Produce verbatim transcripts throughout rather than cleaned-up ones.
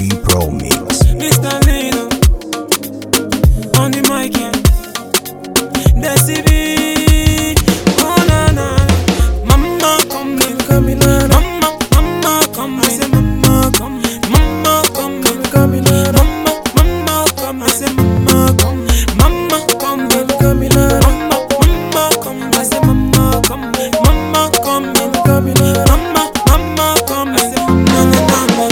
B Pro Mix. Mister Lino on the mic, yeah. Desi B. Oh na na, mama come in, come in, mama, mama come in, I say mama come in, mama come in, come in, mama, mama come, I say mama come, mama come in, come in, mama, mama come, I say mama come, mama come in, come in, mama, mama come, I say na na na.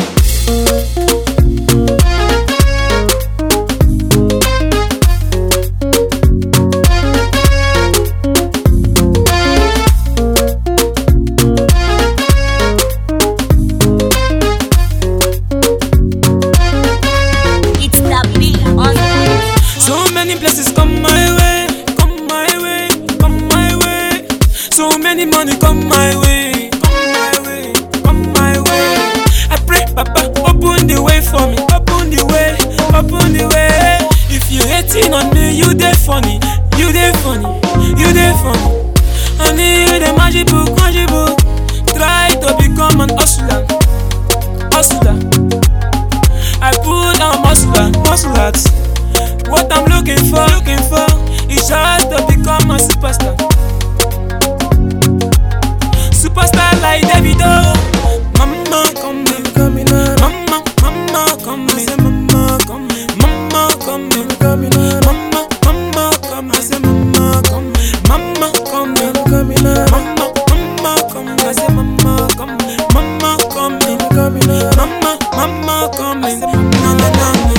So many blessings come my way, come my way, come my way. So many money come my way, come my way, come my way. I pray, Papa, open the way for me, open the way, open the way. If you hating on me, you dey funny, you dey funny, you dey funny. I need a magic book, magic book. Try to become an hustler, hustler. I put on muscle, muscle hats. What I'm looking for, looking for is just to become a superstar. Superstar like Davido. Mama come in, come in, mama, mama come in, I say mama come, mama come in, come in, mama, mama come, I say mama come, mama come in, come in, mama, mama come, I say mama come, mama come in, come in, mama, mama come, I say na na na.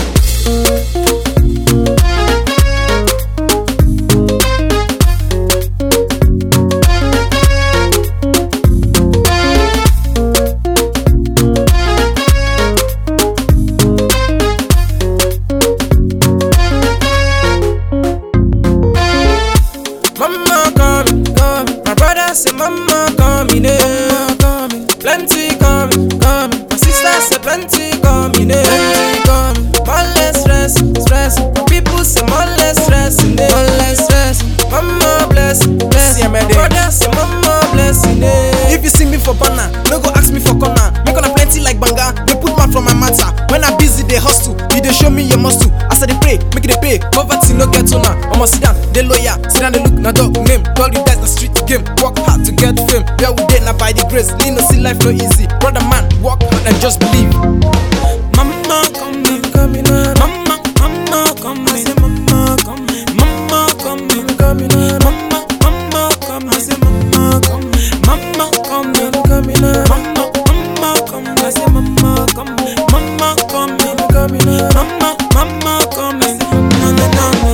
Mama coming, coming. My brother say mama coming, eh. Coming. Plenty coming, coming. My sister say plenty coming, eh. Plenty coming. More less stress, stress. My people say more less stress, eh. More less stress. Mama bless, bless. My brother say mama blessing, eh. If you see me for banner, no go ask me for corner. Make on a plenty like banga, they put mouth from my matter. When I busy, they hustle. You they show me your muscle. As I they pray, make it they pay. Poverty no get on. I'ma sit down, they lawyer. Sit down, they look, now dog name. Call you that's the street game. Work hard to get fame. Where we did, now by the grace. Lean no see life no easy. Brother man, work hard and just believe. Mama come in, come in, mama, mama come in, I say mama come, mama come in, come in, mama, mama come, I say mama come, mama come in, come in, mama, mama come, I say mama come, mama come in, come in, mama, mama come, I say na na na.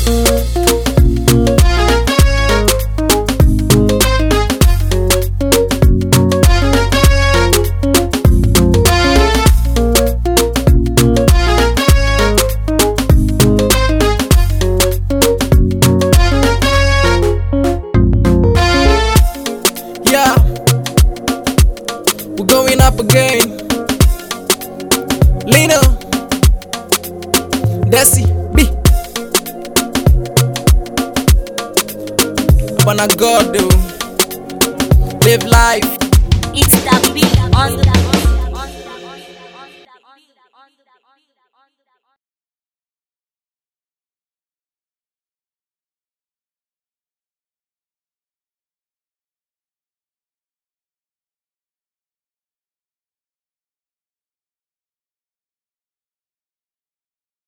Yeah, we're going up again. Lino, Desi, B. But I God, dude. Live life. It's the beat on the